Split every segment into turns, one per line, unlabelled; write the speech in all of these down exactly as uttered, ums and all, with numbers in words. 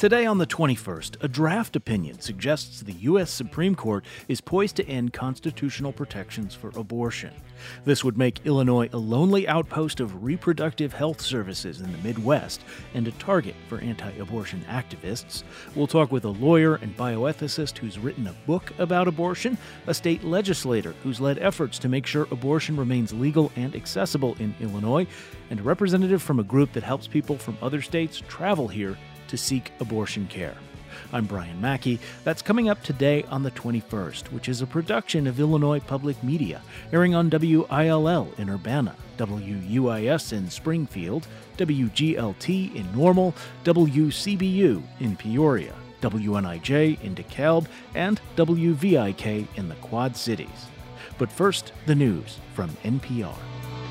Today on the twenty-first, a draft opinion suggests the U S Supreme Court is poised to end constitutional protections for abortion. This would make Illinois a lonely outpost of reproductive health services in the Midwest and a target for anti-abortion activists. We'll talk with a lawyer and bioethicist who's written a book about abortion, a state legislator who's led efforts to make sure abortion remains legal and accessible in Illinois, and a representative from a group that helps people from other states travel here to seek abortion care. I'm Brian Mackey. That's coming up today on the twenty-first, which is a production of Illinois Public Media, airing on W I L L in Urbana, W U I S in Springfield, W G L T in Normal, W C B U in Peoria, W N I J in DeKalb, and W V I K in the Quad Cities. But first, the news from N P R.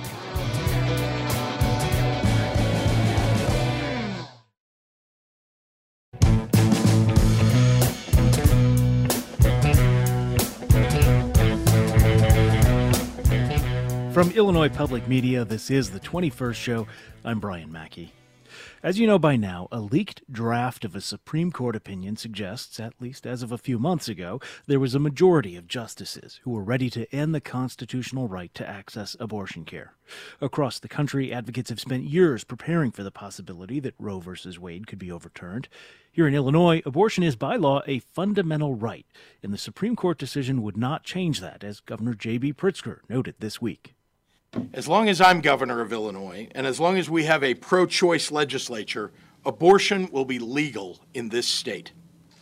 From Illinois Public Media, this is the twenty-first show. I'm Brian Mackey. As you know by now, a leaked draft of a Supreme Court opinion suggests, at least as of a few months ago, there was a majority of justices who were ready to end the constitutional right to access abortion care. Across the country, advocates have spent years preparing for the possibility that Roe v. Wade could be overturned. Here in Illinois, abortion is by law a fundamental right, and the Supreme Court decision would not change that, as Governor J B. Pritzker noted this week.
As long as I'm governor of Illinois, and as long as we have a pro-choice legislature, abortion will be legal in this state.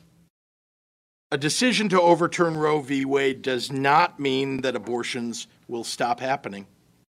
A decision to overturn Roe v. Wade does not mean that abortions will stop happening.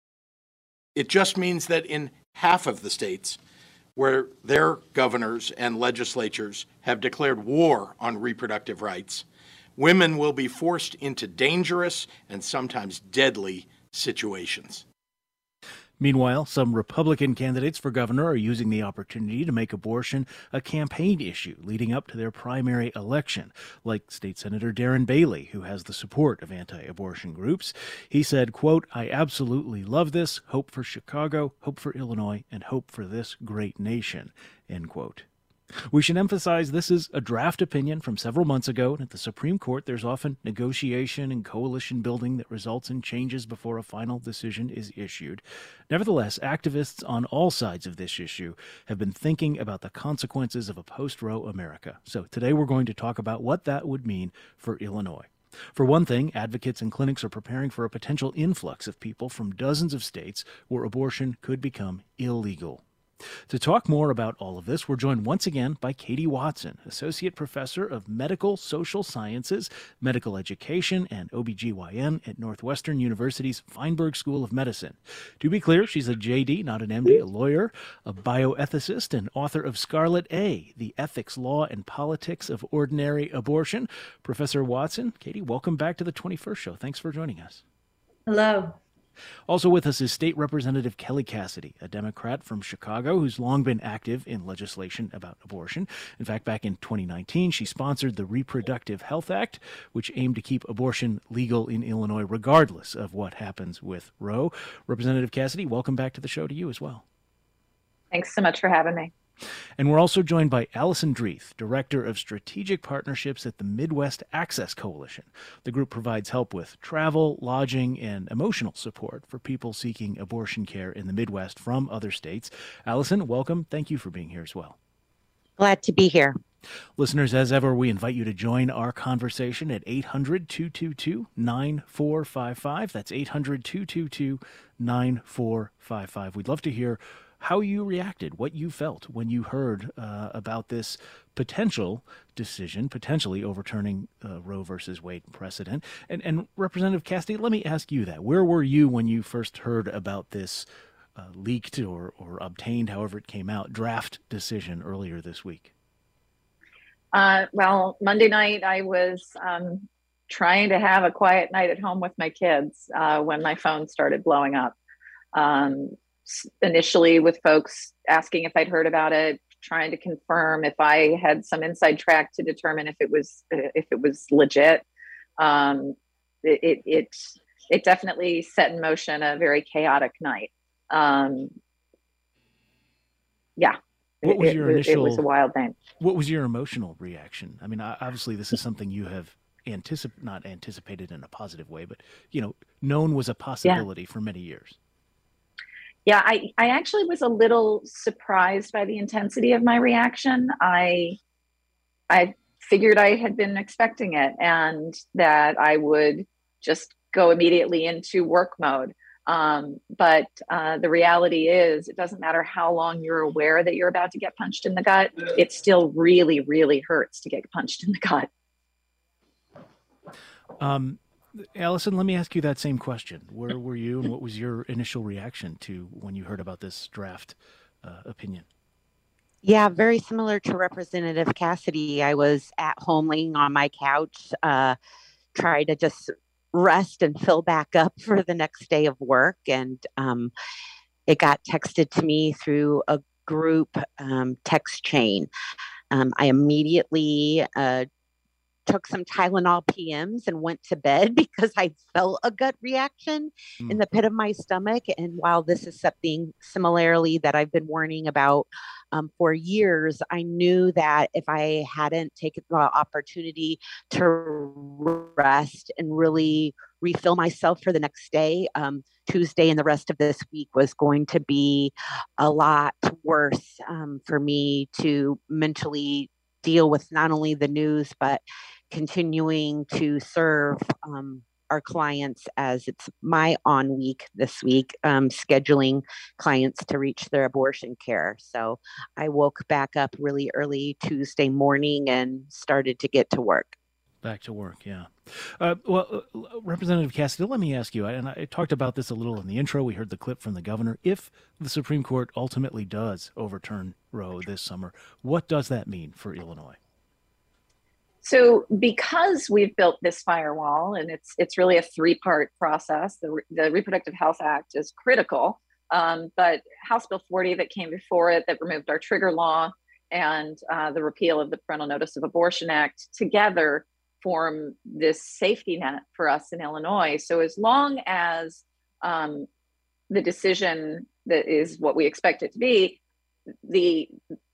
It just means that in half of the states where their governors and legislatures have declared war on reproductive rights, women will be forced into dangerous and sometimes deadly situations.
Meanwhile, some Republican candidates for governor are using the opportunity to make abortion a campaign issue leading up to their primary election, like State Senator Darren Bailey, who has the support of anti-abortion groups. He said, quote, "I absolutely love this. Hope for Chicago, hope for Illinois, and hope for this great nation," end quote. We should emphasize this is a draft opinion from several months ago, and at the Supreme Court there's often negotiation and coalition building that results in changes before a final decision is issued. Nevertheless, activists on all sides of this issue have been thinking about the consequences of a post-Roe America. So today we're going to talk about what that would mean for Illinois. For one thing, advocates and clinics are preparing for a potential influx of people from dozens of states where abortion could become illegal. To talk more about all of this, we're joined once again by Katie Watson, Associate Professor of Medical Social Sciences, Medical Education, and O B G Y N at Northwestern University's Feinberg School of Medicine. To be clear, she's a J D, not an M D, a lawyer, a bioethicist, and author of Scarlet A, The Ethics, Law, and Politics of Ordinary Abortion. Professor Watson, Katie, welcome back to the twenty-first show. Thanks for joining us.
Hello.
Also with us is State Representative Kelly Cassidy, a Democrat from Chicago who's long been active in legislation about abortion. In fact, back in twenty nineteen, she sponsored the Reproductive Health Act, which aimed to keep abortion legal in Illinois regardless of what happens with Roe. Representative Cassidy, welcome back to the show to you as well.
Thanks so much for having me.
And we're also joined by Allison Dreeth, Director of Strategic Partnerships at the Midwest Access Coalition. The group provides help with travel, lodging, and emotional support for people seeking abortion care in the Midwest from other states. Allison, welcome. Thank you for being here as well.
Glad to be here.
Listeners, as ever, we invite you to join our conversation at eight hundred, two two two, nine four five five. That's eight hundred, two two two, nine four five five. We'd love to hear how you reacted, what you felt when you heard uh, about this potential decision, potentially overturning uh, Roe versus Wade precedent. And, and Representative Cassidy, let me ask you that. Where were you when you first heard about this uh, leaked or, or obtained, however it came out, draft decision earlier this week?
Uh, well, Monday night I was um, trying to have a quiet night at home with my kids uh, when my phone started blowing up. Um, initially with folks asking if I'd heard about it, trying to confirm if I had some inside track to determine if it was if it was legit. Um, it, it it it definitely set in motion a very chaotic night. Um, yeah.
What was
it,
your
it,
initial?
it was a wild thing.
What was your emotional reaction? I mean, obviously, this is something you have anticip not anticipated in a positive way, but you know, known was a possibility yeah. for many years.
Yeah, I, I actually was a little surprised by the intensity of my reaction. I I figured I had been expecting it and that I would just go immediately into work mode. Um, but uh, the reality is, it doesn't matter how long you're aware that you're about to get punched in the gut. It still really, really hurts to get punched in the gut.
Um, Allison, let me ask you that same question. Where were you, and what was your initial reaction to when you heard about this draft uh, opinion?
Yeah, very similar to Representative Cassidy. I was at home laying on my couch, uh, trying to just rest and fill back up for the next day of work. And um, it got texted to me through a group um, text chain. Um, I immediately uh, took some Tylenol P Ms and went to bed because I felt a gut reaction mm. in the pit of my stomach. And while this is something similarly that I've been warning about um, for years, I knew that if I hadn't taken the opportunity to rest and really refill myself for the next day, um, Tuesday and the rest of this week was going to be a lot worse um, for me to mentally deal with not only the news, but continuing to serve um, our clients as it's my on week this week, um, scheduling clients to reach their abortion care. So I woke back up really early Tuesday morning and started to get to work.
Back to work, yeah. Uh, well, uh, Representative Cassidy, let me ask you, and I talked about this a little in the intro. We heard the clip from the governor. If the Supreme Court ultimately does overturn Roe this summer, what does that mean for Illinois?
So because we've built this firewall, and it's it's really a three-part process, the, the Reproductive Health Act is critical, um, but House Bill forty that came before it that removed our trigger law and uh, the repeal of the Parental Notice of Abortion Act together form this safety net for us in Illinois. So as long as um, the decision that is what we expect it to be, the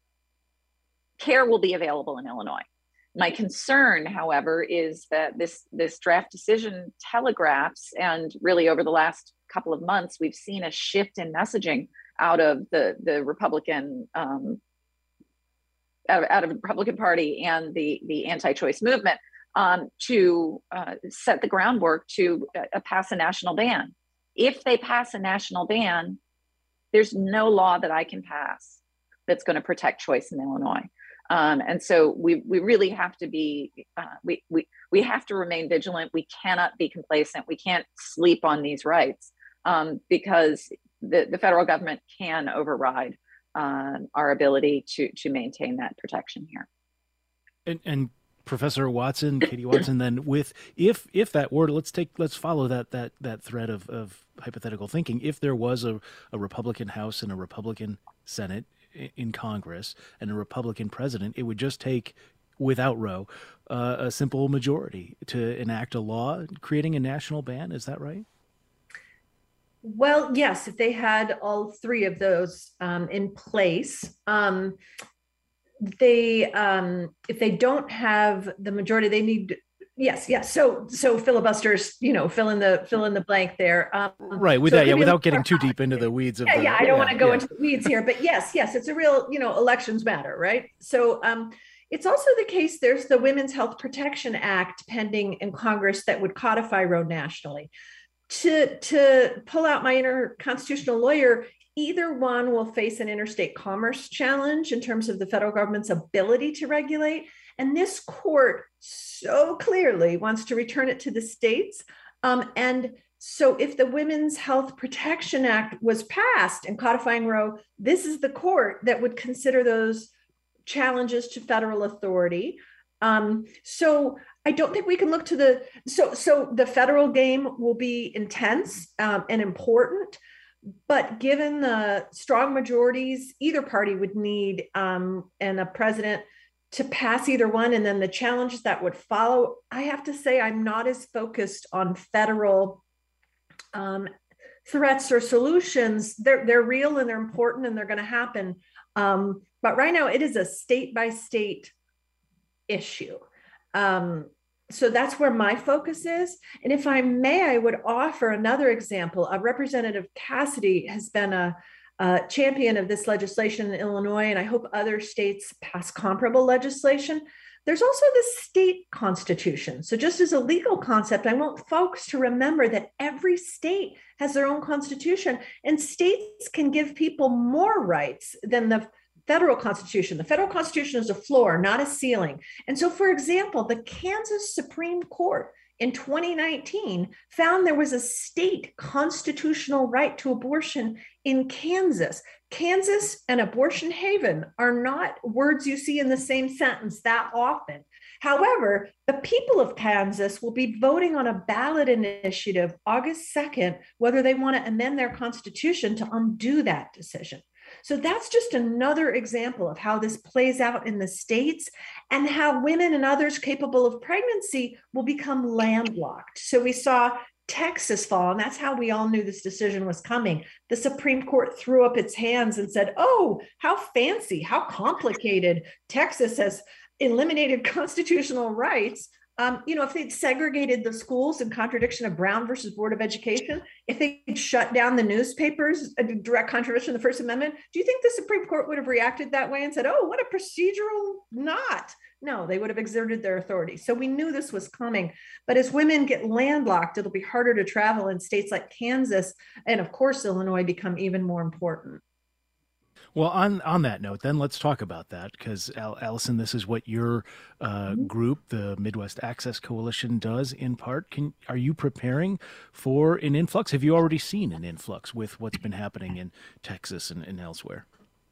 care will be available in Illinois. My concern, however, is that this, this draft decision telegraphs, and really over the last couple of months, we've seen a shift in messaging out of the, the Republican, um, out, of, out of the Republican Party and the, the anti-choice movement um, to uh, set the groundwork to uh, pass a national ban. If they pass a national ban, there's no law that I can pass that's going to protect choice in Illinois. Um, and so we we really have to be, uh, we, we, we have to remain vigilant. We cannot be complacent. We can't sleep on these rights um, because the, the federal government can override uh, our ability to, to maintain that protection here.
And, and Professor Watson, Katie Watson, then with, if, if that were, let's take, let's follow that, that, that thread of, of hypothetical thinking. If there was a, a Republican House and a Republican Senate in Congress and a Republican president, it would just take, without Roe, uh, a simple majority to enact a law creating a national ban. Is that right?
Well, yes, if they had all three of those um, in place. Um, they, um, if they don't have the majority, they need. Yes, yes. So, so filibusters, you know, fill in the fill in the blank there. Um,
right. With
so
that, yeah. Without getting too deep into the weeds of.
Yeah,
the,
yeah. I don't yeah, want to go
yeah.
into the weeds here, but yes, yes. It's a real, you know, elections matter, right? So, um, it's also the case. There's the Women's Health Protection Act pending in Congress that would codify Roe nationally. To to pull out my inner constitutional lawyer, either one will face an interstate commerce challenge in terms of the federal government's ability to regulate. And this court so clearly wants to return it to the states. Um, and so if the Women's Health Protection Act was passed and codifying Roe, this is the court that would consider those challenges to federal authority. Um, so I don't think we can look to the, so, so the federal game will be intense um, and important. But given the strong majorities either party would need um, and a president to pass either one, and then the challenges that would follow, I have to say I'm not as focused on federal um, threats or solutions. They're, they're real and they're important and they're going to happen. Um, but right now, it is a state by state issue. Um, so that's where my focus is. And if I may, I would offer another example. Uh, Representative Cassidy has been a, a champion of this legislation in Illinois, and I hope other states pass comparable legislation. There's also the state constitution. So just as a legal concept, I want folks to remember that every state has their own constitution, and states can give people more rights than the federal constitution. The federal constitution is a floor, not a ceiling. And so, for example, the Kansas Supreme Court in twenty nineteen found there was a state constitutional right to abortion in Kansas. Kansas and abortion haven are not words you see in the same sentence that often. However, the people of Kansas will be voting on a ballot initiative August second, whether they want to amend their constitution to undo that decision. So that's just another example of how this plays out in the states and how women and others capable of pregnancy will become landlocked. So we saw Texas fall, and that's how we all knew this decision was coming. The Supreme Court threw up its hands and said, oh, how fancy, how complicated. Texas has eliminated constitutional rights. Um, you know, if they'd segregated the schools in contradiction of Brown versus Board of Education, if they'd shut down the newspapers, a direct contradiction of the First Amendment, do you think the Supreme Court would have reacted that way and said, oh, what a procedural knot? No, they would have exerted their authority. So we knew this was coming. But as women get landlocked, it'll be harder to travel, in states like Kansas and, of course, Illinois become even more important.
Well, on, on that note, then let's talk about that, because Al- Allison, this is what your uh, mm-hmm. group, the Midwest Access Coalition, does in part. Can are you preparing for an influx? Have you already seen an influx with what's been happening in Texas and, and elsewhere?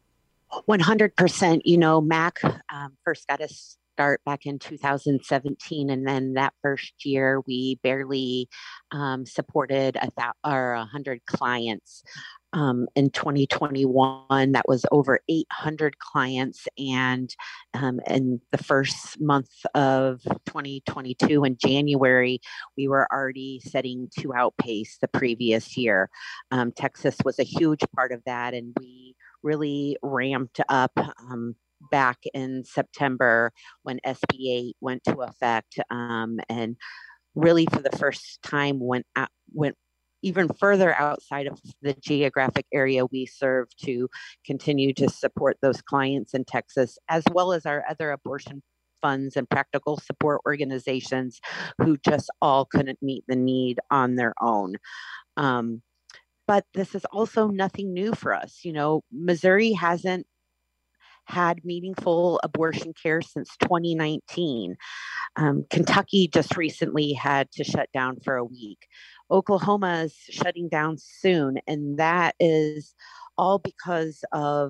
one hundred percent. You know, M A C um, first got us start back in two thousand seventeen, and then that first year we barely um, supported a th- or a hundred clients. Um, in twenty twenty-one, that was over eight hundred clients, and um, in the first month of twenty twenty-two, in January, we were already setting to outpace the previous year. Um, Texas was a huge part of that, and we really ramped up um, back in September when S B eight went to effect, um, and really for the first time went out, went even further outside of the geographic area we serve to continue to support those clients in Texas, as well as our other abortion funds and practical support organizations who just all couldn't meet the need on their own. Um, but this is also nothing new for us. You know, Missouri hasn't had meaningful abortion care since twenty nineteen. Um, Kentucky just recently had to shut down for a week. Oklahoma is shutting down soon, and that is all because of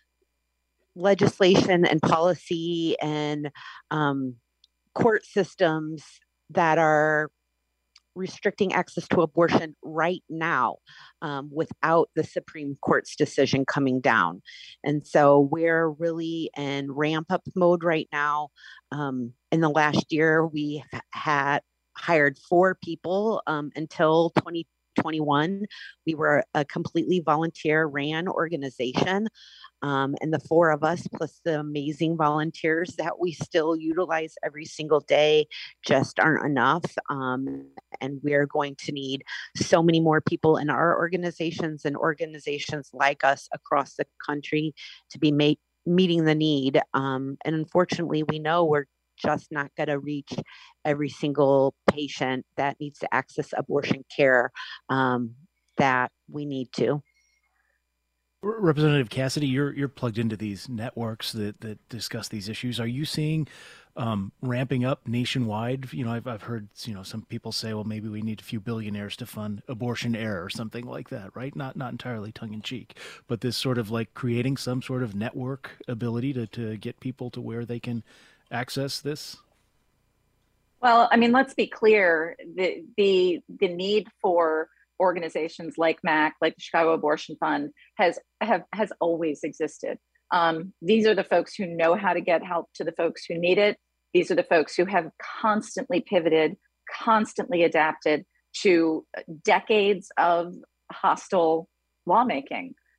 legislation and policy and um, court systems that are restricting access to abortion right now um, without the Supreme Court's decision coming down. And so we're really in ramp up mode right now. Um, in the last year, we had hired four people um, until twenty twenty-one. We were a completely volunteer ran organization. Um, and the four of us, plus the amazing volunteers that we still utilize every single day, just aren't enough. Um, and we're going to need so many more people in our organizations and organizations like us across the country to be made, meeting the need. Um, and unfortunately, we know we're just not going to reach every single patient that needs to access abortion care um, that we need to.
Representative Cassidy, you're you're plugged into these networks that, that discuss these issues. Are you seeing um, ramping up nationwide? You know, I've I've heard you know some people say, well, maybe we need a few billionaires to fund Abortion Air or something like that, right? Not not entirely tongue in cheek, but this sort of like creating some sort of network ability to to get people to where they can access this.
Well, I mean, let's be clear: the the the need for organizations like M A C, like the Chicago Abortion Fund, has have has always existed. Um, these are the folks who know how to get help to the folks who need it. These are the folks who have constantly pivoted, constantly adapted to decades of hostile lawmaking.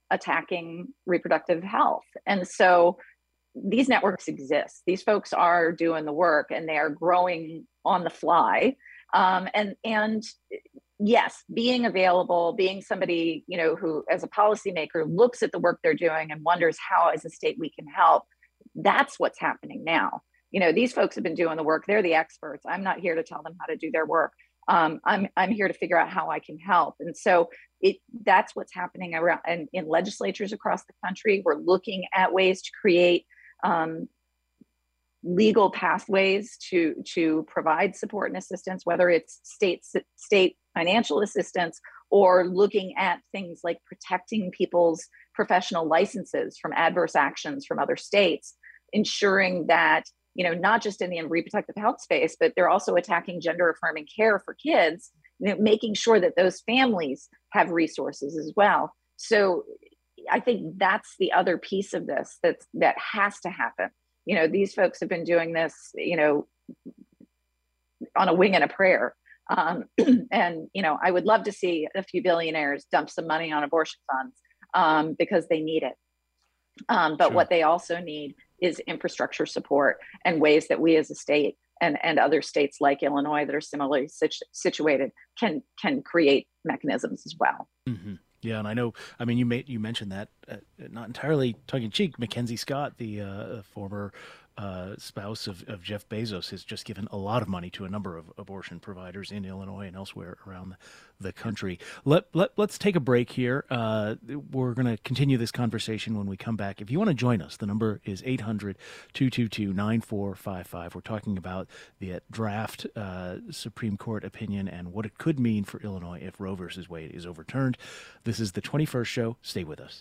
attacking reproductive health. And so these networks exist. These folks are doing the work, and they are growing on the fly. Um, and and yes, being available, being somebody, you know, who as a policymaker looks at the work they're doing and wonders how as a state we can help. That's what's happening now. You know, these folks have been doing the work. They're the experts. I'm not here to tell them how to do their work. Um, I'm I'm here to figure out how I can help. And so it that's what's happening around and in legislatures across the country. We're looking at ways to create um, legal pathways to to provide support and assistance, whether it's state state financial assistance or looking at things like protecting people's professional licenses from adverse actions from other states, ensuring that, you know, not just in the reproductive health space, but they're also attacking gender affirming care for kids, you know, making sure that those families have resources as well. So I think that's the other piece of this that's, that has to happen. You know, these folks have been doing this, you know, on a wing and a prayer. Um, and, you know, I would love to see a few billionaires dump some money on abortion funds um, because they need it. Um, but
Sure.
what they also need is infrastructure support and ways that we as a state and, and other states like Illinois that are similarly situ- situated can can create mechanisms as well.
Mm-hmm. Yeah, and I know, I mean, you made, you mentioned that, uh, not entirely tongue-in-cheek, Mackenzie Scott, the uh, former uh, spouse of, of Jeff Bezos, has just given a lot of money to a number of abortion providers in Illinois and elsewhere around the country. Let, let, let's take a break here. Uh, we're going to continue this conversation when we come back. If you want to join us, the number is eight hundred, two two two, nine four five five. We're talking about the draft uh, Supreme Court opinion and what it could mean for Illinois if Roe versus Wade is overturned. This is the twenty-first show. Stay with us.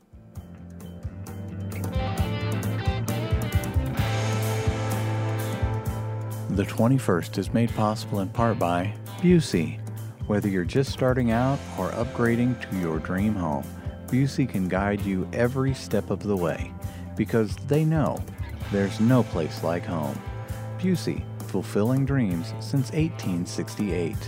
The twenty-first is made possible in part by Busey. Whether you're just starting out or upgrading to your dream home, Busey can guide you every step of the way because they know there's no place like home. Busey, fulfilling dreams since eighteen sixty-eight.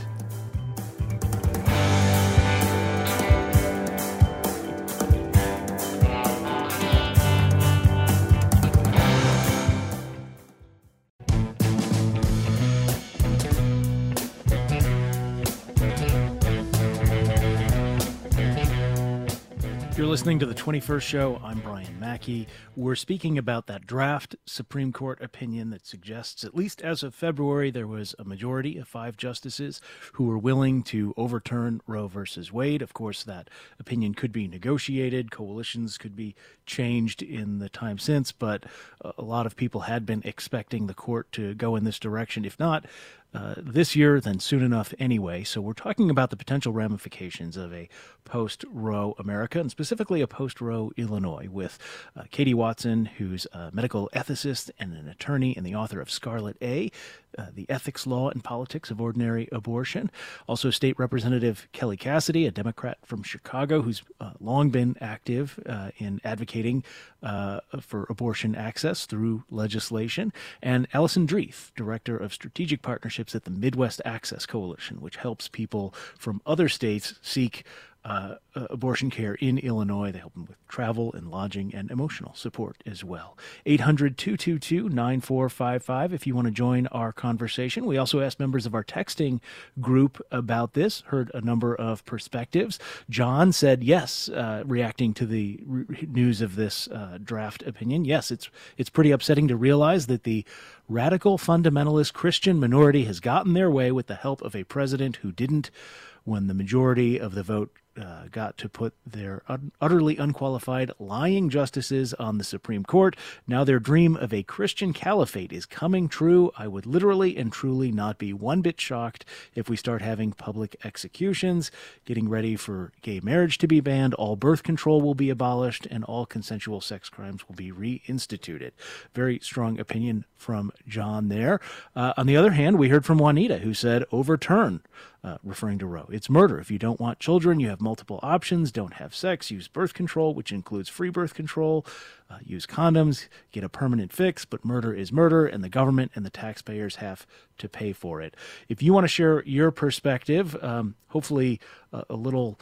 You're listening to the twenty-first show. I'm Brian Mackey. We're speaking about that draft Supreme Court opinion that suggests, at least as of February, there was a majority of five justices who were willing to overturn Roe versus Wade. Of course, that opinion could be negotiated. Coalitions could be changed in the time since, but a lot of people had been expecting the court to go in this direction. If not Uh, this year, then soon enough anyway. So we're talking about the potential ramifications of a post-Roe America, and specifically a post-Roe Illinois, with uh, Katie Watson, who's a medical ethicist and an attorney and the author of Scarlet A, uh, The Ethics, Law, and Politics of Ordinary Abortion. Also State Representative Kelly Cassidy, a Democrat from Chicago, who's uh, long been active uh, in advocating uh, for abortion access through legislation, and Allison Dreef, Director of Strategic Partnerships at the Midwest Access Coalition, which helps people from other states seek uh, abortion care in Illinois. They help them with travel and lodging and emotional support as well. eight hundred, two two two, nine four five five if you want to join our conversation. We also asked members of our texting group about this, heard a number of perspectives. John said yes, uh, reacting to the re- news of this uh, draft opinion. Yes, it's it's pretty upsetting to realize that the radical fundamentalist Christian minority has gotten their way with the help of a president who didn't, when the majority of the vote uh, got to put their un- utterly unqualified lying justices on the Supreme Court. Now their dream of a Christian caliphate is coming true. I would literally and truly not be one bit shocked if we start having public executions, getting ready for gay marriage to be banned, all birth control will be abolished, and all consensual sex crimes will be reinstituted. Very strong opinion from John there. Uh, on the other hand, we heard from Juanita, who said overturn, uh, referring to Roe. It's murder. If you don't want children, you have multiple options. Don't have sex. Use birth control, which includes free birth control. Uh, use condoms. Get a permanent fix. But murder is murder, and the government and the taxpayers have to pay for it. If you want to share your perspective, um, hopefully uh, a little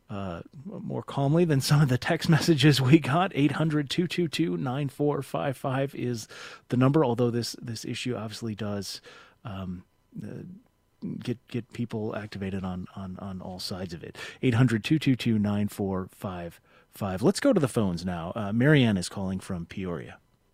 uh, more calmly than some of the text messages we got. eight hundred, two two two, nine four five five is the number, although this, this issue obviously does um, uh, get get people activated on, on, on all sides of it. eight hundred, two two two, nine four five five. Let's go to the phones now. Uh, Marianne is calling from Peoria.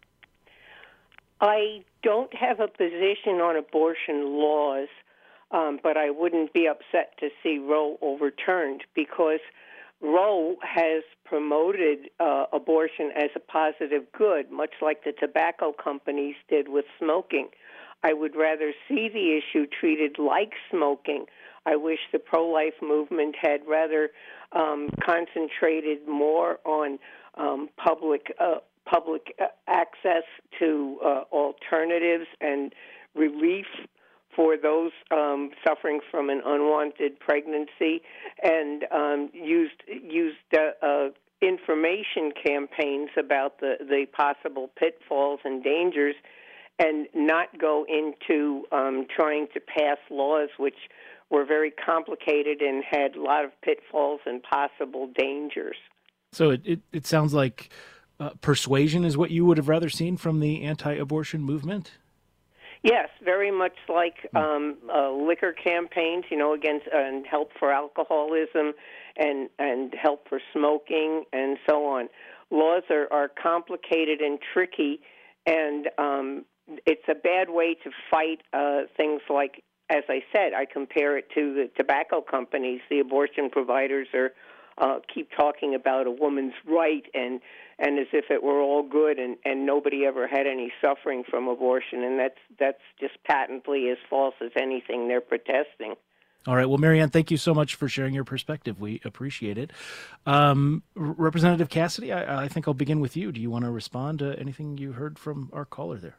I don't have a position on abortion laws, um, but I wouldn't be upset to see Roe overturned because Roe has promoted uh, abortion as a positive good, much like the tobacco companies did with smoking. I would rather see the issue treated like smoking. I wish the pro-life movement had rather um, concentrated more on um, public uh, public access to uh, alternatives and relief for those um, suffering from an unwanted pregnancy, and um, used used uh, uh, information campaigns about the, the possible pitfalls and dangers, and not go into um, trying to pass laws which were very complicated and had a lot of pitfalls and possible dangers.
So it, it, it sounds like uh, persuasion is what you would have rather seen from the anti-abortion movement?
Yes, very much like um, uh, liquor campaigns, you know, against uh, and help for alcoholism and, and help for smoking and so on. Laws are, are complicated and tricky, and um, it's a bad way to fight uh, things like, as I said, I compare it to the tobacco companies. The abortion providers are uh, keep talking about a woman's right and, and as if it were all good and, and nobody ever had any suffering from abortion, and that's that's just patently as false as anything they're protesting.
All right. Well, Marianne, thank you so much for sharing your perspective. We appreciate it. Um, Representative Cassidy, I, I think I'll begin with you. Do you want to respond to anything you heard from our caller there?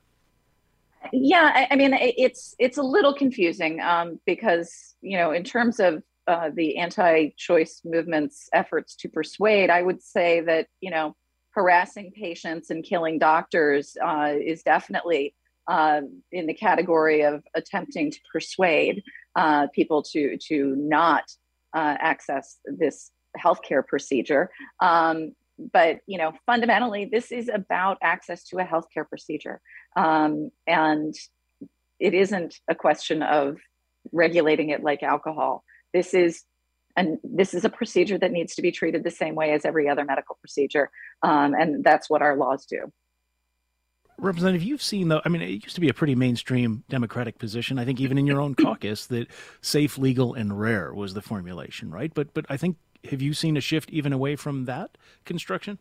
Yeah, I, I mean, it's it's a little confusing um, because, you know, in terms of uh, the anti-choice movement's efforts to persuade, I would say that, you know, harassing patients and killing doctors uh, is definitely uh, in the category of attempting to persuade uh, people to to not uh, access this healthcare procedure. Um, but, you know, fundamentally, this is about access to a healthcare procedure. Um, and it isn't a question of regulating it like alcohol. This is and this is a procedure that needs to be treated the same way as every other medical procedure. Um, and that's what our laws do.
Representative, you've seen, though, I mean, it used to be a pretty mainstream Democratic position, I think even in your own caucus, that safe, legal, and rare was the formulation, right? But but I think, have you seen a shift even away from that construction?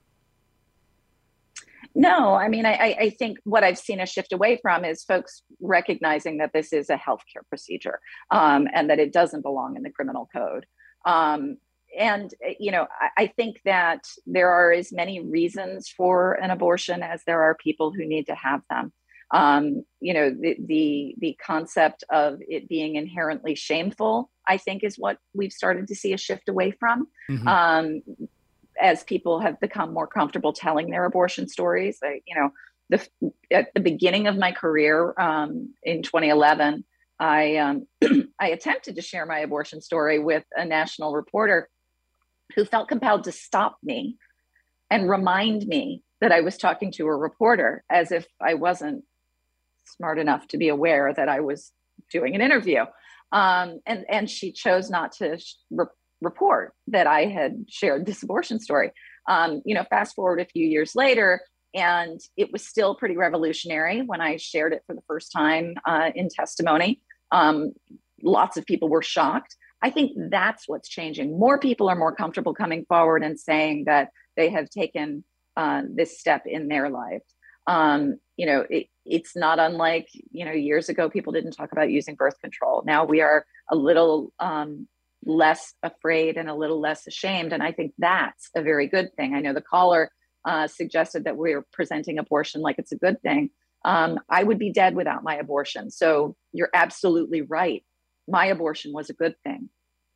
No, I mean, I, I think what I've seen a shift away from is folks recognizing that this is a healthcare procedure um, and that it doesn't belong in the criminal code. Um, and, you know, I, I think that there are as many reasons for an abortion as there are people who need to have them. Um, you know, the, the, the concept of it being inherently shameful, I think, is what we've started to see a shift away from. Mm-hmm. Um, as people have become more comfortable telling their abortion stories. I, you know, the, at the beginning of my career um, in twenty eleven, I um, I attempted to share my abortion story with a national reporter who felt compelled to stop me and remind me that I was talking to a reporter, as if I wasn't smart enough to be aware that I was doing an interview. Um, and, and she chose not to sh- re- report that I had shared this abortion story. Um, you know, fast forward a few years later, and it was still pretty revolutionary when I shared it for the first time uh, in testimony. Um, lots of people were shocked. I think that's what's changing. More people are more comfortable coming forward and saying that they have taken uh, this step in their lives. Um, you know, it, it's not unlike, you know, years ago, people didn't talk about using birth control. Now we are a little um, less afraid and a little less ashamed. And I think that's a very good thing. I know the caller uh, suggested that we're presenting abortion like it's a good thing. Um, I would be dead without my abortion. So you're absolutely right. My abortion was a good thing.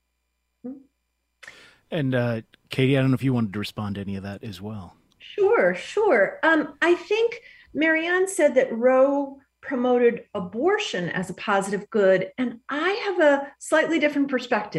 And uh, Katie, I don't know if you wanted to respond to any of that as well.
Sure, sure. Um, I think Marianne said that Roe promoted abortion as a positive good, and I have a slightly different perspective.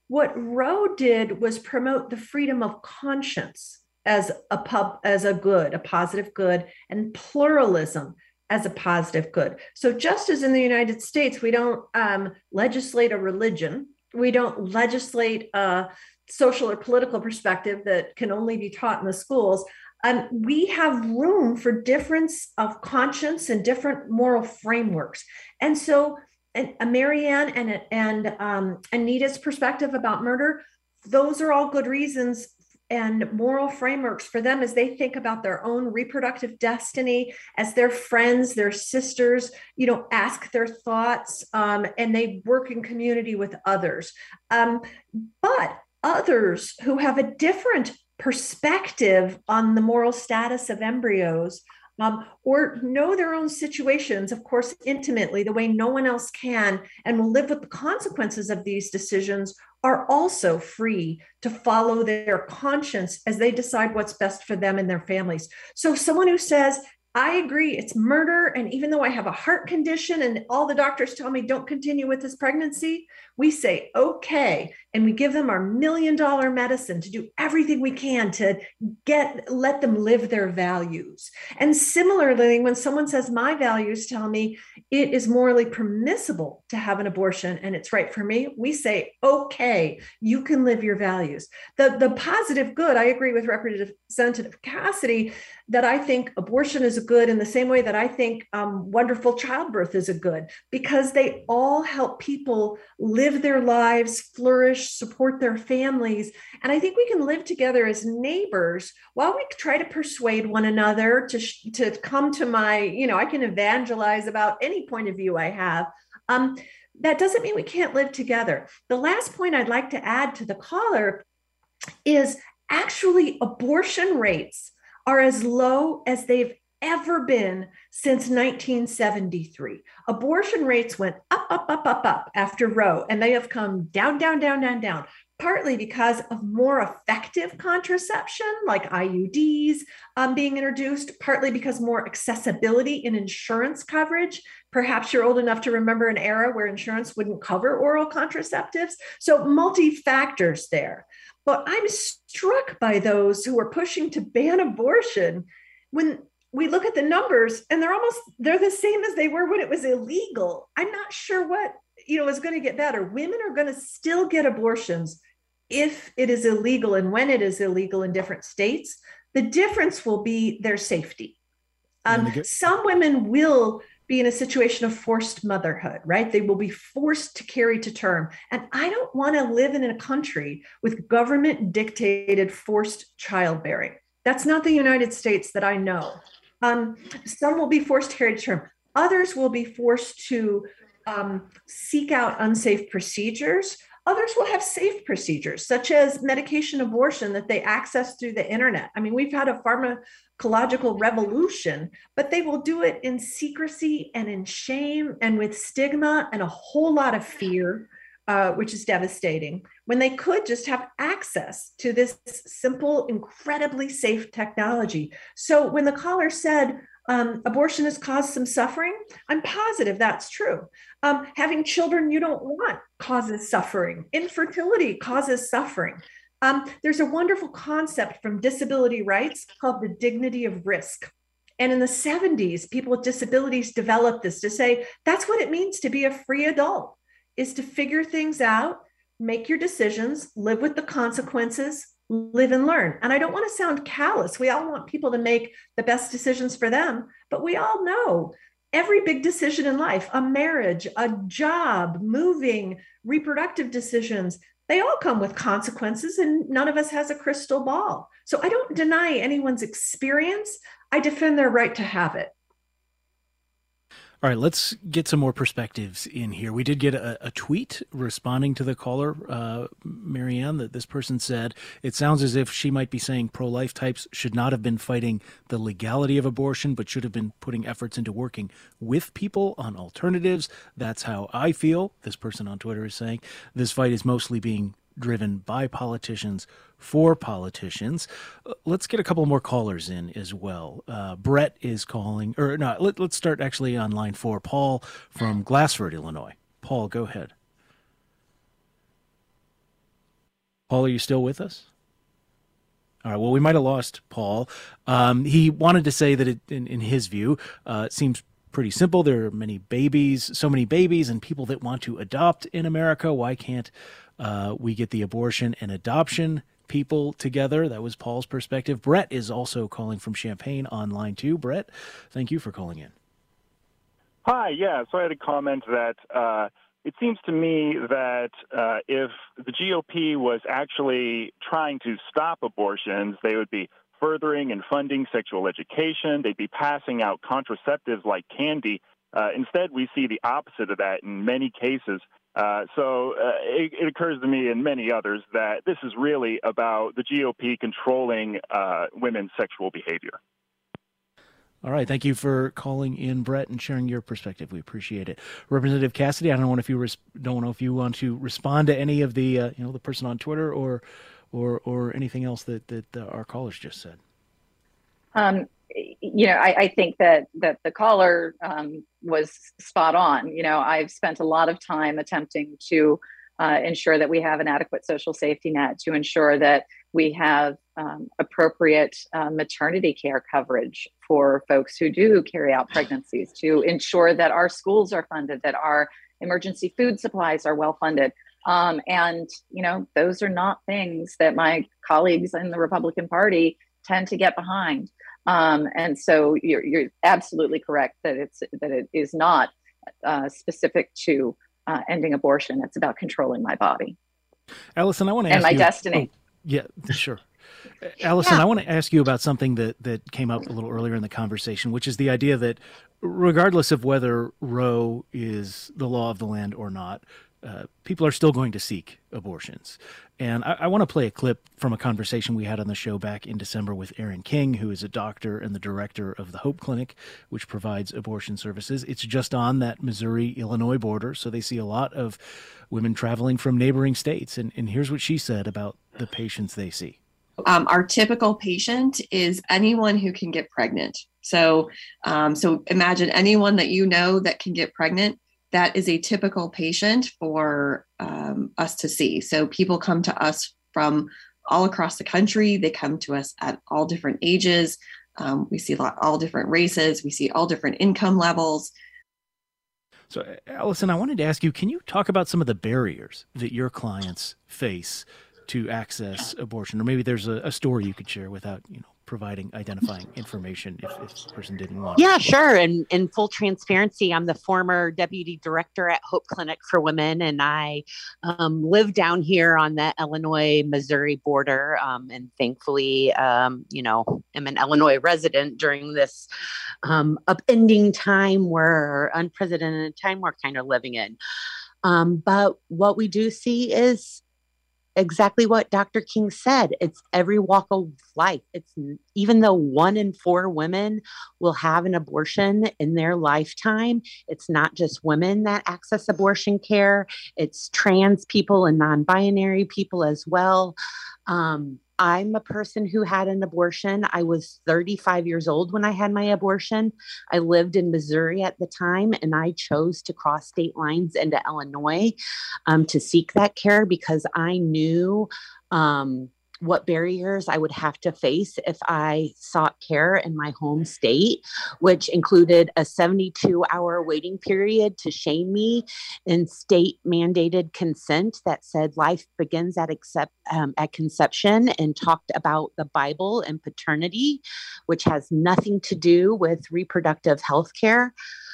What Roe did was promote the freedom of conscience as a pub, as a good, a positive good, and pluralism as a positive good. So just as in the United States, we don't um, legislate a religion, we don't legislate a social or political perspective that can only be taught in the schools. Um, we have room for difference of conscience and different moral frameworks. And so and, uh, Marianne and, and um, Anita's perspective about murder, those are all good reasons and moral frameworks for them as they think about their own reproductive destiny, as their friends, their sisters, you know, ask their thoughts, um, and they work in community with others. Um, but others who have a different perspective on the moral status of embryos, um, or know their own situations, of course, intimately, the way no one else can, and will live with the consequences of these decisions, are also free to follow their conscience as they decide what's best for them and their families. So someone who says, I agree, it's murder, and even though I have a heart condition and all the doctors tell me don't continue with this pregnancy, we say, okay, and we give them our million dollar medicine to do everything we can to get, let them live their values. And similarly, when someone says my values tell me it is morally permissible to have an abortion and it's right for me, we say, okay, you can live your values. The, the positive good, I agree with Representative Cassidy that I think abortion is a good in the same way that I think um, wonderful childbirth is a good, because they all help people live their lives, flourish, support their families. And I think we can live together as neighbors while we try to persuade one another to, to come to my, you know, I can evangelize about any point of view I have. Um, that doesn't mean we can't live together. The last point I'd like to add to the caller is actually abortion rates are as low as they've ever been since nineteen seventy-three. Abortion rates went up, up, up, up, up after Roe, and they have come down, down, down, down, down, partly because of more effective contraception like I U Ds um, being introduced, partly because more accessibility in insurance coverage. Perhaps you're old enough to remember an era where insurance wouldn't cover oral contraceptives. So multi-factors there. But I'm struck by those who are pushing to ban abortion when we look at the numbers and they're almost, they're the same as they were when it was illegal. I'm not sure what, you know, is going to get better. Women are going to still get abortions if it is illegal and when it is illegal in different states. The difference will be their safety. Um, get- some women will be in a situation of forced motherhood, right? They will be forced to carry to term. And I don't want to live in a country with government dictated forced childbearing. That's not the United States that I know. Um, some will be forced to carry to term. Others will be forced to um, seek out unsafe procedures. Others will have safe procedures, such as medication abortion that they access through the internet. I mean, we've had a pharmacological revolution, but they will do it in secrecy and in shame and with stigma and a whole lot of fear, uh, which is devastating, when they could just have access to this simple, incredibly safe technology. So when the caller said, Um, abortion has caused some suffering, I'm positive that's true. Um, having children you don't want causes suffering. Infertility causes suffering. Um, there's a wonderful concept from disability rights called the dignity of risk. And in the seventies, people with disabilities developed this to say, that's what it means to be a free adult, is to figure things out, make your decisions, live with the consequences, live and learn. And I don't want to sound callous. We all want people to make the best decisions for them, but we all know every big decision in life, a marriage, a job, moving, reproductive decisions, they all come with consequences and none of us has a crystal ball. So I don't deny anyone's experience. I defend their right to have it.
All right, let's get some more perspectives in here. We did get a, a tweet responding to the caller, uh, Marianne, that this person said, it sounds as if she might be saying pro-life types should not have been fighting the legality of abortion, but should have been putting efforts into working with people on alternatives. That's how I feel. This person on Twitter is saying this fight is mostly being driven by politicians for politicians. Uh, let's get a couple more callers in as well. Uh, Brett is calling, or no, let, let's start actually on line four. Paul from Glassford, Illinois. Paul, go ahead. Paul, are you still with us? All right, well, we might have lost Paul. Um, he wanted to say that it, in, in his view, uh, it seems pretty simple. There are many babies, so many babies and people that want to adopt in America. Why can't uh, we get the abortion and adoption people together? That was Paul's perspective. Brett is also calling from Champaign on line two. Brett, thank you for calling in.
Hi, yeah, so I had a comment that uh, it seems to me that uh, if the G O P was actually trying to stop abortions, they would be furthering and funding sexual education. They'd be passing out contraceptives like candy. Uh, instead, we see the opposite of that in many cases. Uh, so uh, it, it occurs to me and many others that this is really about the G O P controlling uh, women's sexual behavior.
All right. Thank you for calling in, Brett, and sharing your perspective. We appreciate it. Representative Cassidy, I don't know if you res- don't know if you want to respond to any of the uh, you know the person on Twitter or or or anything else that that uh, our callers just said.
Um, you know, I, I think that that the caller um, was spot on. You know, I've spent a lot of time attempting to uh, ensure that we have an adequate social safety net, to ensure that we have um, appropriate uh, maternity care coverage for folks who do carry out pregnancies, to ensure that our schools are funded, that our emergency food supplies are well funded. Um, and, you know, those are not things that my colleagues in the Republican Party tend to get behind. Um, and so you're, you're absolutely correct that it's that it is not uh, specific to uh, ending abortion. It's about controlling my body.
Allison, I want to ask
and my
you,
destiny.
Oh, yeah, sure. Allison,
Yeah.
I want to ask you about something that, that came up a little earlier in the conversation, which is the idea that regardless of whether Roe is the law of the land or not, uh, people are still going to seek abortions. And I, I want to play a clip from a conversation we had on the show back in December with Erin King, who is a doctor and the director of the Hope Clinic, which provides abortion services. It's just on that Missouri-Illinois border, so they see a lot of women traveling from neighboring states. And, and here's what she said about the patients they see.
Um, our typical patient is anyone who can get pregnant. So, um, so imagine anyone that you know that can get pregnant. That is a typical patient for um, us to see. So people come to us from all across the country. They come to us at all different ages. Um, we see a lot, all different races. We see all different income levels.
So, Allison, I wanted to ask you, can you talk about some of the barriers that your clients face to access abortion? Or maybe there's a, a story you could share without, you know, providing identifying information if, if the person didn't want
Yeah,
it.
sure. And in full transparency, I'm the former deputy director at Hope Clinic for Women, and I um, live down here on the Illinois-Missouri border. Um, and thankfully, um, you know, I'm an Illinois resident during this um, upending time where unprecedented time we're kind of living in. Um, but what we do see is exactly what Doctor King said. It's every walk of life. It's even though one in four women will have an abortion in their lifetime, it's not just women that access abortion care. It's trans people and non-binary people as well. Um, I'm a person who had an abortion. I was thirty-five years old when I had my abortion. I lived in Missouri at the time, and I chose to cross state lines into Illinois um, to seek that care because I knew um, what barriers I would have to face if I sought care in my home state, which included a seventy-two hour waiting period to shame me and state mandated consent that said life begins at accept, um, at conception, and talked about the Bible and paternity, which has nothing to do with reproductive health care.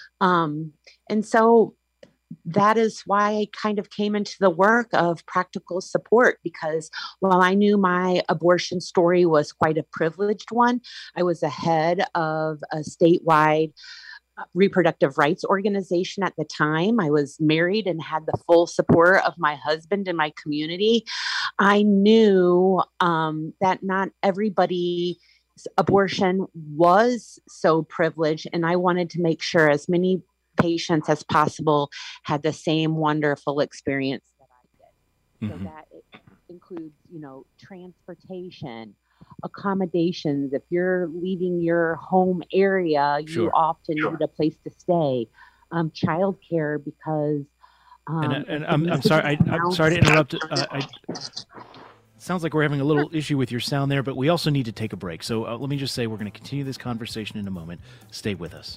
Um, and so that is why I kind of came into the work of practical support, because while I knew my abortion story was quite a privileged one, I was ahead of a statewide reproductive rights organization at the time. I was married and had the full support of my husband and my community. I knew um, that not everybody abortion was so privileged, and I wanted to make sure as many patients as possible had the same wonderful experience that I did. Mm-hmm. So that it includes, you know, transportation, accommodations. If you're leaving your home area, you
Sure.
often
Sure.
need a place to stay. Um, childcare, because um,
And, and I'm, I'm sorry, I, I'm sorry to interrupt. Uh, I, Sounds like we're having a little issue with your sound there, but we also need to take a break. So uh, let me just say we're going to continue this conversation in a moment. Stay with us.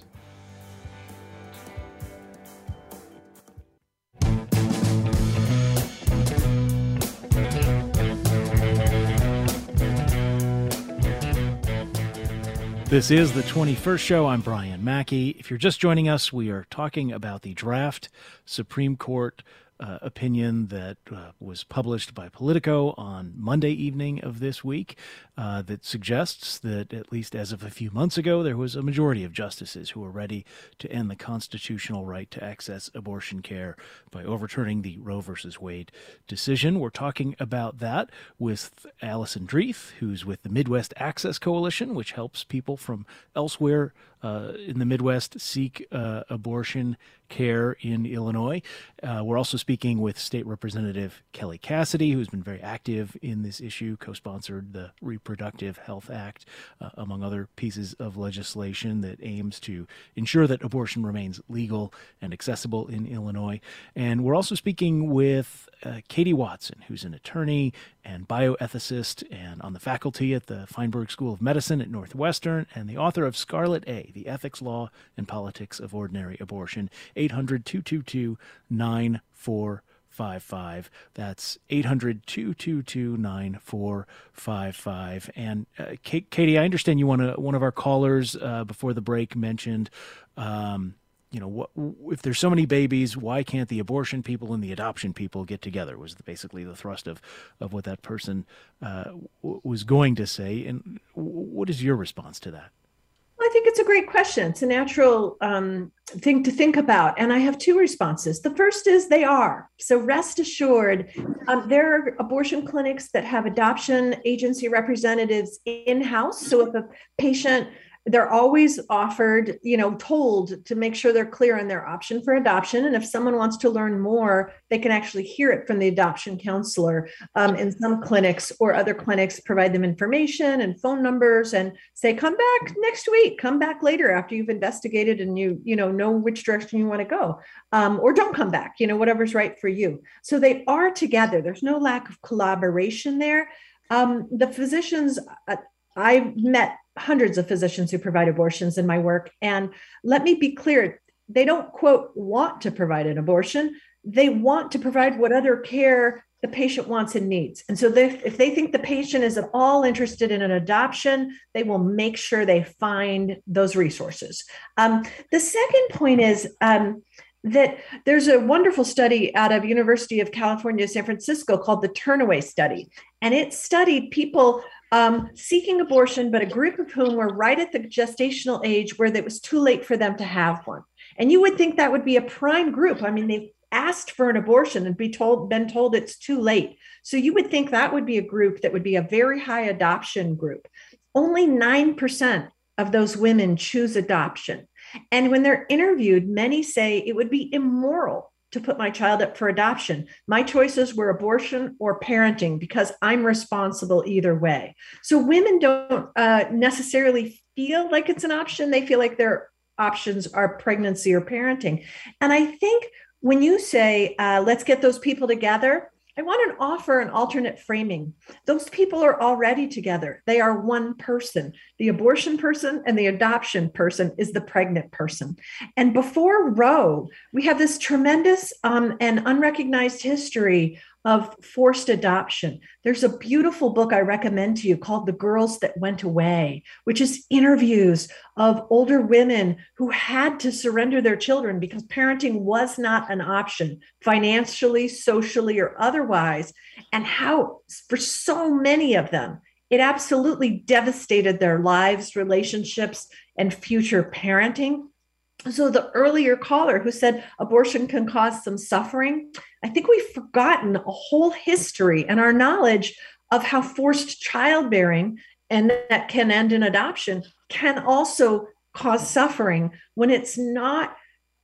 This is the twenty-first show. I'm Brian Mackey. If you're just joining us, we are talking about the draft Supreme Court uh, opinion that uh, was published by Politico on Monday evening of this week uh, that suggests that, at least as of a few months ago, there was a majority of justices who were ready to end the constitutional right to access abortion care by overturning the Roe versus Wade decision. We're talking about that with Allison Dreeth, who's with the Midwest Access Coalition, which helps people from elsewhere uh, in the Midwest seek uh, abortion care in Illinois. Uh, we're also speaking with State Representative Kelly Cassidy, who's been very active in this issue, co-sponsored the Reproductive Health Act, uh, among other pieces of legislation that aims to ensure that abortion remains legal and accessible in Illinois. And we're also speaking with uh, Katie Watson, who's an attorney and bioethicist and on the faculty at the Feinberg School of Medicine at Northwestern, and the author of Scarlet A, The Ethics, Law, and Politics of Ordinary Abortion. eight hundred, two two two, nine four five five. That's eight hundred, two two two, nine four five five. And uh, Katie, I understand you want to, one of our callers uh, before the break mentioned, um, you know, what, if there's so many babies, why can't the abortion people and the adoption people get together? Was basically the thrust of, of what that person uh, w- was going to say. And what is your response to that?
I think it's a great question. It's a natural um, thing to think about. And I have two responses. The first is they are. So rest assured, um, there are abortion clinics that have adoption agency representatives in-house. So if a patient, they're always offered, you know, told to make sure they're clear on their option for adoption. And if someone wants to learn more, they can actually hear it from the adoption counselor. Um, in some clinics or other clinics provide them information and phone numbers and say, come back next week, come back later after you've investigated and you, you know, know which direction you want to go, um, or don't come back, you know, whatever's right for you. So they are together. There's no lack of collaboration there. Um, the physicians, uh, I've met hundreds of physicians who provide abortions in my work. And let me be clear, they don't, quote, want to provide an abortion. They want to provide what other care the patient wants and needs. And so they, if they think the patient is at all interested in an adoption, they will make sure they find those resources. Um, the second point is um, that there's a wonderful study out of University of California, San Francisco called the Turnaway Study. And it studied people Um, seeking abortion, but a group of whom were right at the gestational age where it was too late for them to have one. And you would think that would be a prime group. I mean, they've asked for an abortion and be told, been told it's too late. So you would think that would be a group that would be a very high adoption group. Only nine percent of those women choose adoption. And when they're interviewed, many say it would be immoral to put my child up for adoption. My choices were abortion or parenting because I'm responsible either way. So women don't uh, necessarily feel like it's an option. They feel like their options are pregnancy or parenting. And I think when you say, uh, let's get those people together, I want to offer an alternate framing. Those people are already together. They are one person. The abortion person and the adoption person is the pregnant person. And before Roe, we have this tremendous um, and unrecognized history of forced adoption. There's a beautiful book I recommend to you called The Girls That Went Away, which is interviews of older women who had to surrender their children because parenting was not an option, financially, socially, or otherwise, and how for so many of them, it absolutely devastated their lives, relationships, and future parenting. So the earlier caller who said abortion can cause some suffering, I think we've forgotten a whole history and our knowledge of how forced childbearing, and that can end in adoption, can also cause suffering when it's not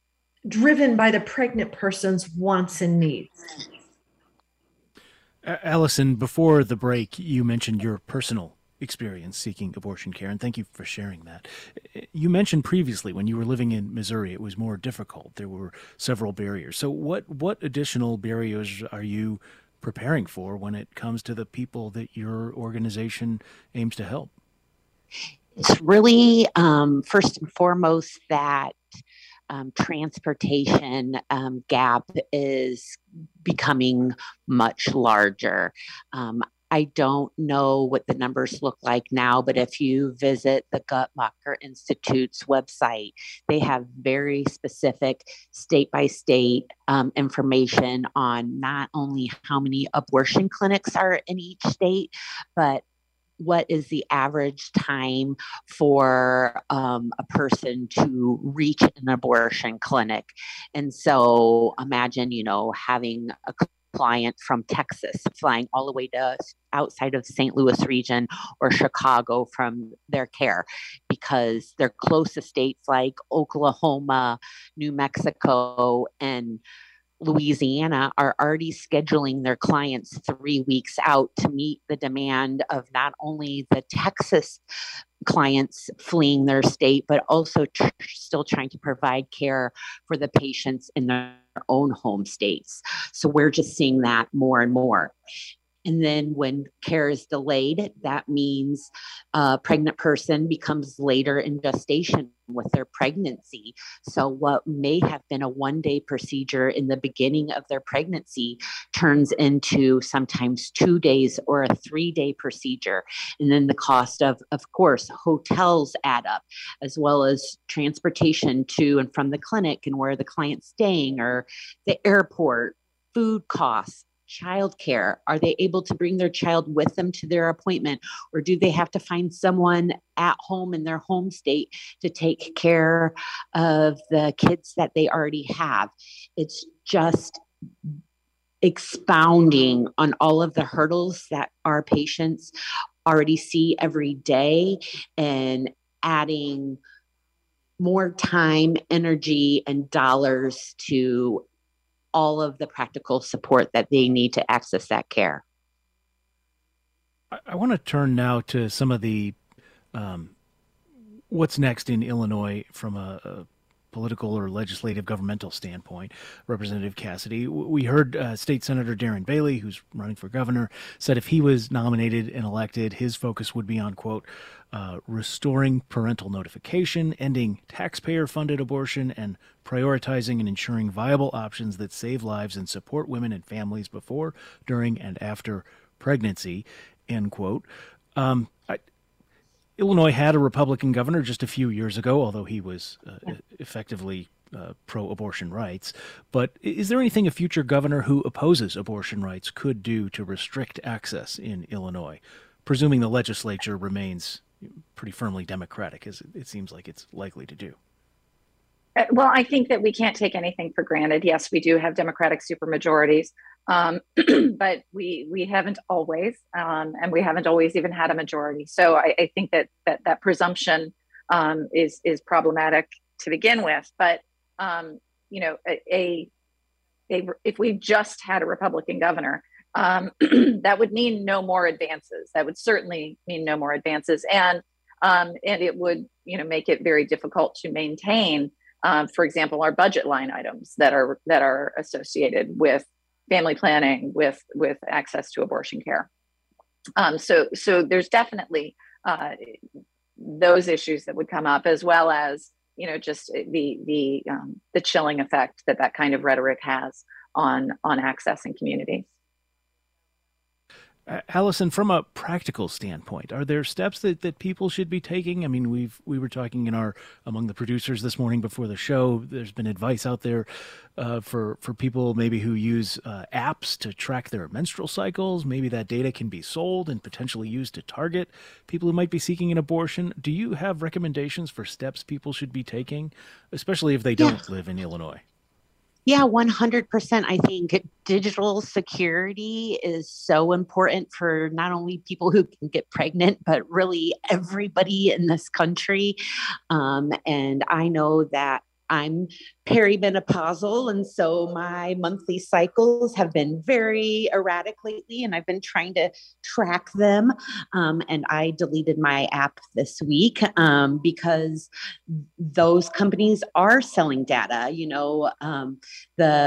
driven by the pregnant person's wants and needs.
Allison, before the break, you mentioned your personal experience seeking abortion care, and thank you for sharing that. You mentioned previously when you were living in Missouri, it was more difficult. There were several barriers. So what, what additional barriers are you preparing for when it comes to the people that your organization aims to help?
It's really, um, first and foremost, that um, transportation um, gap is becoming much larger. Um, I don't know what the numbers look like now, but if you visit the Guttmacher Institute's website, they have very specific state by state um, information on not only how many abortion clinics are in each state, but what is the average time for um, a person to reach an abortion clinic. And so imagine, you know, having a client from Texas flying all the way to outside of Saint Louis region or Chicago from their care, because their closest states like Oklahoma, New Mexico, and Louisiana are already scheduling their clients three weeks out to meet the demand of not only the Texas clients fleeing their state, but also tr- still trying to provide care for the patients in their own home states. So we're just seeing that more and more. And then when care is delayed, that means a pregnant person becomes later in gestation with their pregnancy. So what may have been a one-day procedure in the beginning of their pregnancy turns into sometimes two days or a three-day procedure. And then the cost of, of course, hotels add up, as well as transportation to and from the clinic and where the client's staying, or the airport, food costs, childcare. Are they able to bring their child with them to their appointment, or do they have to find someone at home in their home state to take care of the kids that they already have? It's just expounding on all of the hurdles that our patients already see every day and adding more time, energy, and dollars to all of the practical support that they need to access that care.
I, I want to turn now to some of the um, what's next in Illinois from a, a political or legislative governmental standpoint. Representative Cassidy, we heard uh, State Senator Darren Bailey, who's running for governor, said if he was nominated and elected, his focus would be on, quote, uh, restoring parental notification, ending taxpayer-funded abortion, and prioritizing and ensuring viable options that save lives and support women and families before, during, and after pregnancy, end quote. Um, I, Illinois had a Republican governor just a few years ago, although he was uh, yeah. effectively uh, pro-abortion rights. But is there anything a future governor who opposes abortion rights could do to restrict access in Illinois, presuming the legislature remains pretty firmly Democratic, as it seems like it's likely to do?
Well, I think that we can't take anything for granted. Yes, we do have Democratic supermajorities, um, but we we haven't always, um, and we haven't always even had a majority. So I, I think that that that presumption um, is is problematic to begin with. But um, you know, a, a if we just had a Republican governor, um, that would mean no more advances. That would certainly mean no more advances, and um, and it would you know make it very difficult to maintain. Um, for example, our budget line items that are that are associated with family planning, with with access to abortion care. Um, so, so there's definitely uh, those issues that would come up, as well as you know just the the um, the chilling effect that that kind of rhetoric has on on access in communities.
Uh, Allison, from a practical standpoint, are there steps that, that people should be taking? I mean, we've we were talking in our among the producers this morning before the show. There's been advice out there uh, for for people maybe who use uh, apps to track their menstrual cycles. Maybe that data can be sold and potentially used to target people who might be seeking an abortion. Do you have recommendations for steps people should be taking, especially if they don't yeah. live in Illinois?
Yeah, one hundred percent. I think digital security is so important for not only people who can get pregnant, but really everybody in this country. Um, and I know that I'm perimenopausal, and so my monthly cycles have been very erratic lately, and I've been trying to track them. Um, and I deleted my app this week um, because those companies are selling data. You know, um, the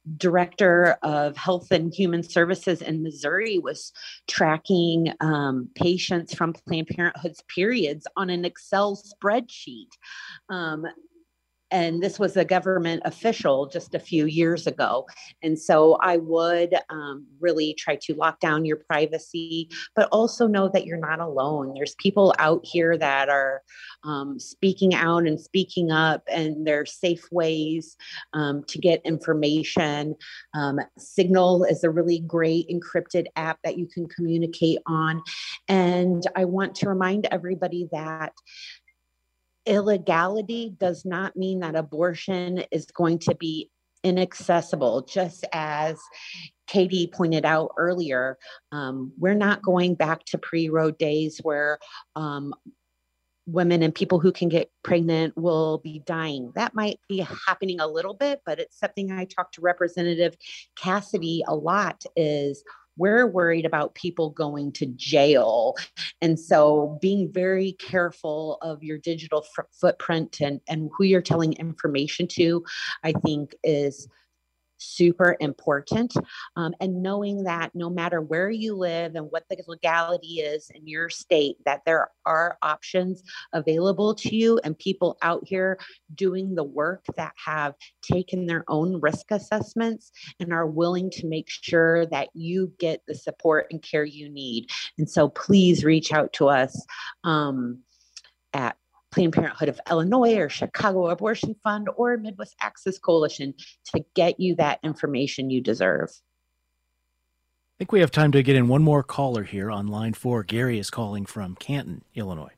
director of Health and Human Services in Missouri was tracking um, patients from Planned Parenthood's periods on an Excel spreadsheet. Um, And this was a government official just a few years ago. And so I would um, really try to lock down your privacy, but also know that you're not alone. There's people out here that are um, speaking out and speaking up, and there's safe ways um, to get information. Um, Signal is a really great encrypted app that you can communicate on. And I want to remind everybody that illegality does not mean that abortion is going to be inaccessible. Just as Katie pointed out earlier, um, we're not going back to pre-Roe days where um, women and people who can get pregnant will be dying. That might be happening a little bit, but it's something I talked to Representative Cassidy a lot is we're worried about people going to jail. And so being very careful of your digital f- footprint and, and who you're telling information to, I think is super important. Um, and knowing that no matter where you live and what the legality is in your state, that there are options available to you and people out here doing the work that have taken their own risk assessments and are willing to make sure that you get the support and care you need. And so please reach out to us um, at Planned Parenthood of Illinois or Chicago Abortion Fund or Midwest Access Coalition to get you that information you deserve.
I think we have time to get in one more caller here on line four. Gary is calling from Canton, Illinois.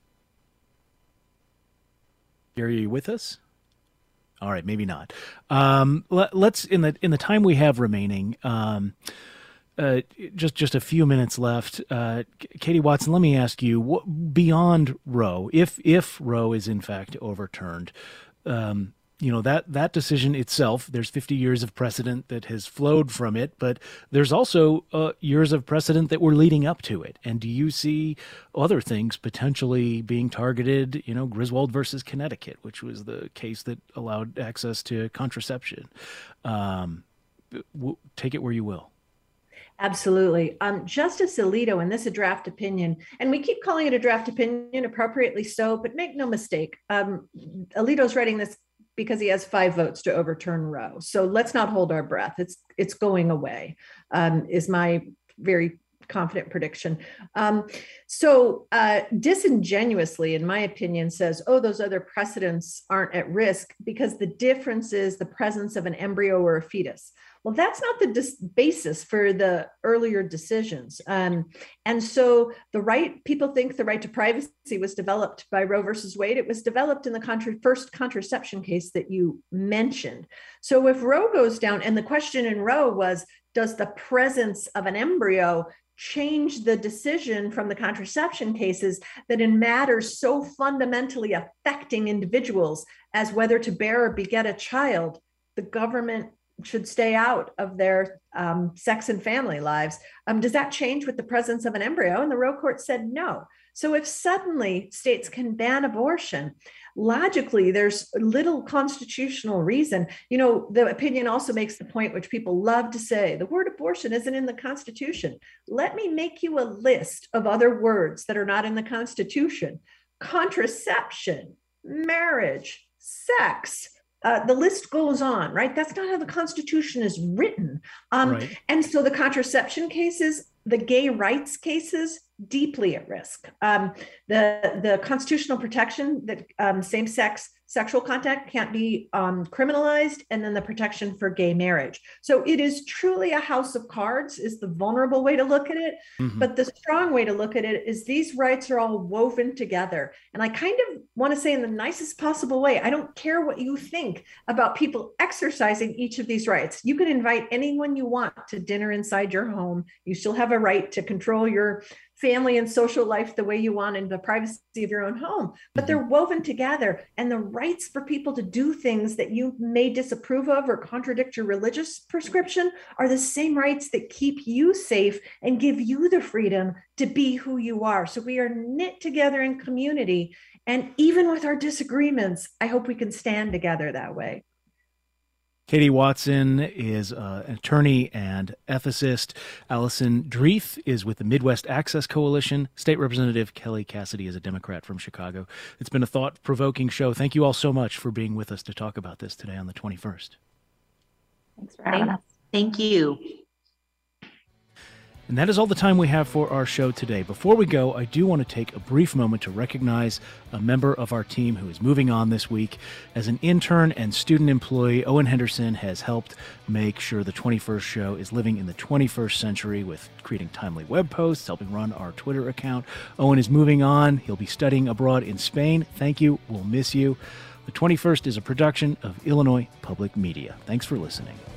Gary, are you with us? All right, maybe not. Um, let, let's in the in the time we have remaining. Um, Uh, just just a few minutes left. Uh, Katie Watson, let me ask you, what, beyond Roe, if if Roe is in fact overturned, um, you know, that that decision itself, there's fifty years of precedent that has flowed from it, but there's also uh, years of precedent that were leading up to it. And do you see other things potentially being targeted? You know, Griswold versus Connecticut, which was the case that allowed access to contraception. Um, w- take it where you will.
Absolutely. Um, Justice Alito, and this is a draft opinion, and we keep calling it a draft opinion, appropriately so, but make no mistake, um, Alito's writing this because he has five votes to overturn Roe. So let's not hold our breath. It's it's going away, um, is my very confident prediction. Um, so uh, disingenuously, in my opinion, says, oh, those other precedents aren't at risk because the difference is the presence of an embryo or a fetus. Well, that's not the dis- basis for the earlier decisions. Um, and so the right, people think the right to privacy was developed by Roe versus Wade. It was developed in the contra- first contraception case that you mentioned. So if Roe goes down, and the question in Roe was, does the presence of an embryo change the decision from the contraception cases that in matters so fundamentally affecting individuals as whether to bear or beget a child, the government should stay out of their um, sex and family lives. Um, does that change with the presence of an embryo? And the Roe court said no. So if suddenly states can ban abortion, logically, there's little constitutional reason. You know, the opinion also makes the point, which people love to say, the word abortion isn't in the Constitution. Let me make you a list of other words that are not in the Constitution. Contraception, marriage, sex. Uh, the list goes on, right? That's not how the Constitution is written. Um, right. And so the contraception cases, the gay rights cases, deeply at risk. Um, the, the constitutional protection that um, same-sex sexual contact can't be um, criminalized, and then the protection for gay marriage. So it is truly a house of cards is the vulnerable way to look at it. Mm-hmm. But the strong way to look at it is these rights are all woven together. And I kind of want to say in the nicest possible way, I don't care what you think about people exercising each of these rights. You can invite anyone you want to dinner inside your home. You still have a right to control your family and social life the way you want in the privacy of your own home, but they're woven together. And the rights for people to do things that you may disapprove of or contradict your religious prescription are the same rights that keep you safe and give you the freedom to be who you are. So we are knit together in community. And even with our disagreements, I hope we can stand together that way.
Katie Watson is uh, an attorney and ethicist. Allison Dreeth is with the Midwest Access Coalition. State Representative Kelly Cassidy is a Democrat from Chicago. It's been a thought-provoking show. Thank you all so much for being with us to talk about this today on the twenty-first.
Thanks for having us.
Thank you.
And that is all the time we have for our show today. Before we go, I do want to take a brief moment to recognize a member of our team who is moving on this week. As an intern and student employee, Owen Henderson has helped make sure the twenty-first show is living in the twenty-first century with creating timely web posts, helping run our Twitter account. Owen is moving on. He'll be studying abroad in Spain. Thank you. We'll miss you. The twenty-first is a production of Illinois Public Media. Thanks for listening.